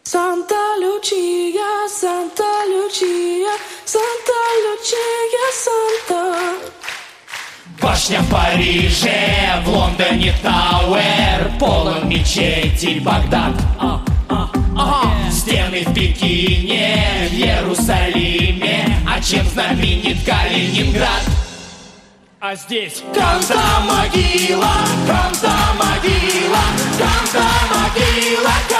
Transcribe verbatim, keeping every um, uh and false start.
Санта-Лючия, Санта-Лючия, Санта-Лючия, Санта. Башня в Париже, в Лондоне Тауэр, полон мечетей Багдад. А, а, а. Стены в Пекине, в Иерусалиме, а чем знаменит Калининград? А здесь Канта-могила, Канта-могила, Канта-могила.